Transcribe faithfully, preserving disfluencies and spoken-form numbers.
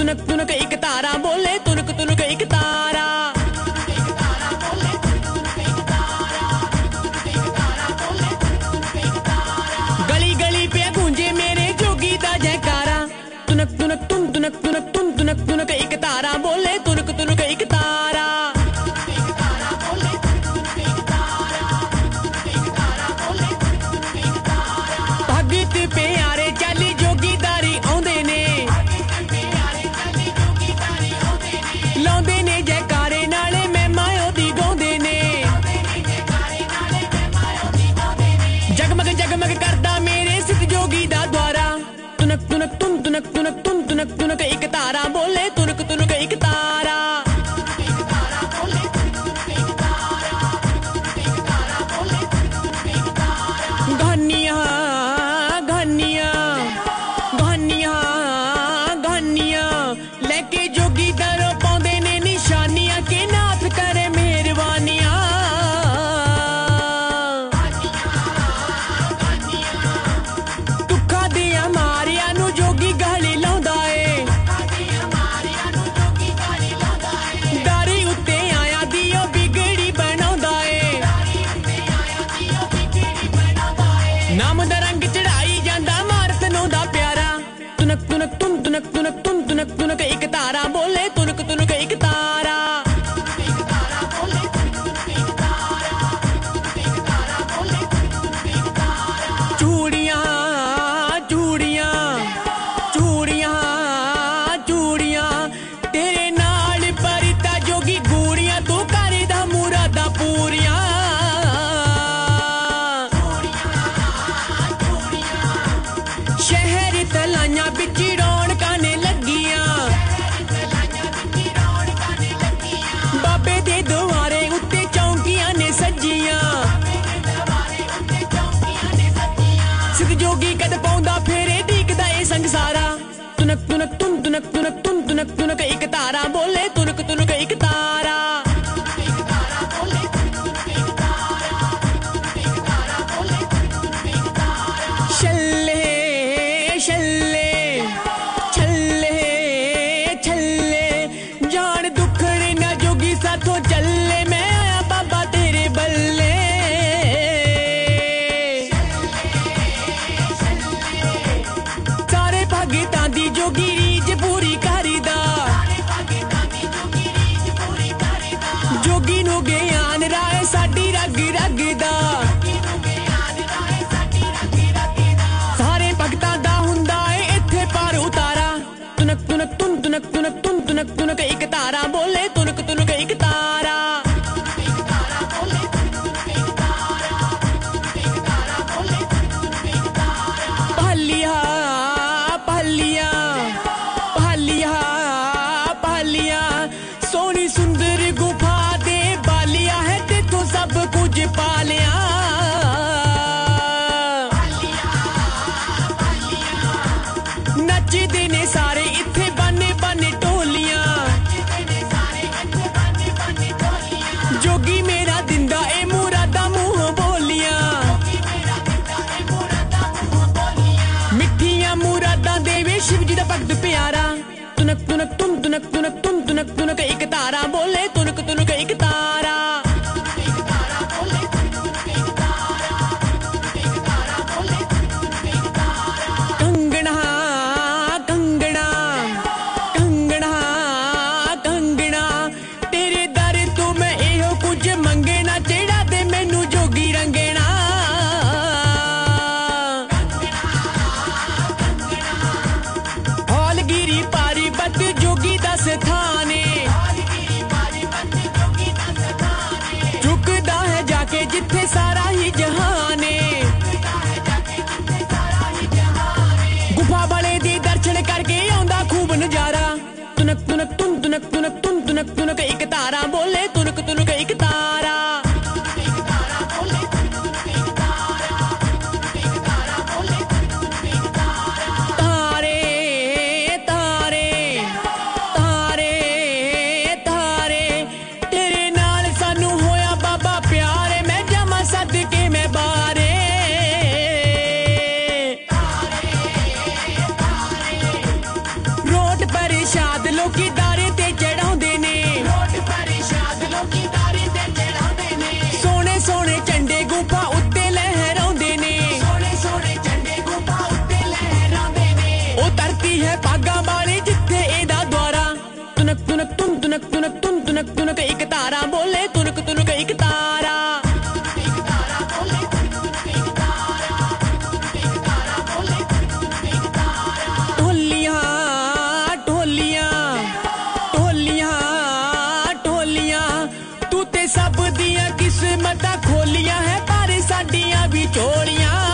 तुनक तुनक एक तारा बोले तुनक तुनक एक तारा। गली गली पे गूंजे मेरे जोगी दा जयकारा। तुनक तुनक तुन तुनक तुनक तुन तुनक तुनक एक तारा बोले तुनक तुनक एक तारा। भगत प्यारे चाली जोगीदारी आउंदे ने लाउंदे ने जयकारे नाले महिमा ओदी गाउंदे ने। जगमग जगमग करदा मेरे सिद्ध जोगी दा द्वारा। तुनक तुनक तुन तुनक तुनक तुन तुनक तुनक एक तारा बोले तुनक तुनक एक तारा। घानियां घानियां घानियां घानियां लेके जोगी दरों पाउंदे ने निशानियां के नाथ करे मेहरबानियां। दुखा दिया मारिया नू जोगी गली लाउंदा ए। दारी उत्ते आया दियो बिगड़ी बनाउंदा ए। नाम दा रंग चढ़ाई जांदा मारत नौ दा प्यारा। तुनक तुनक तुन तुनक तुनक तुन तुनक तुनक एक तारा बोले तुनक तुनक एक तारा। चूड़ियां चूड़ियां चूड़ियां चूड़ियां तेरे नाल परिता जोगी गूड़ियां तू करदा मुरादा पूरियां। शहर तलाइयां बिच रौनकां ने लगियां। बाबे दे दुआरे उत्ते चौंकियां ने सजियां। सिद्ध जोगी कद पाउंदा फेरे दीकदा ए संसारा। तुनक तुनक तुन तुनक तुनक तुन तुनक तुनक एक तारा बोले तुनक तुनक एक तारा। छल्ले छल्ले छल्ले छल्ले जान दुखड़े ना जोगी साथों चले। मैं आया बाबा तेरे बल्ले। सारे भगतां दी जोगी रीज पूरी करीदा। जोगी नू ज्ञान राय साडी रग रग दा। सारे भगतां दा हुंदा ए इत्थे पार उतारा। तुनक तुनक तुन तुनक तुनक तुन तुनक तुनक एक तारा बोले तुनक तुनक एक तारा। पहलिया पहलिया पहलिया पहलिया सोनी सुंदर गुफा दे बालिया है तेथों सब कुछ पालिया। नचदे ने सारे इत्थे बने बने टोलियां। जोगी मेरा दिंदा ए मुरादा मुंह बोलियां। मिठियां मुरादा देवे शिव जी दा भगत प्यारा। तुनक तुनक तुन तुनक तुनक तुन तुनक तुनक एक तारा बोले तुनक तुनक एक तारा। कंगना कंगना कंगना कंगना तेरे दर तू मैं एहो कुछ मंगना। चढ़ा दे मैनू जोगी रंगना। हौलगिरी पारी बत जोगी दा स्थाने। झुकदा है जाके जिथे सारा ही जहाने। गुफा वाले दे दर्शन करके आउंदा खूब नजारा। तुनक तुनक तुन तुनक तुनक तुन तुनक तुनक एक तारा बोले तुनक तुनक एक तारा। तारे तारे तारे तारे तेरे नाल सानू होया बाबा प्यारे। मैं जामा सदके मैं बारे। रोट पर शाद ਝੋਲੀਆਂ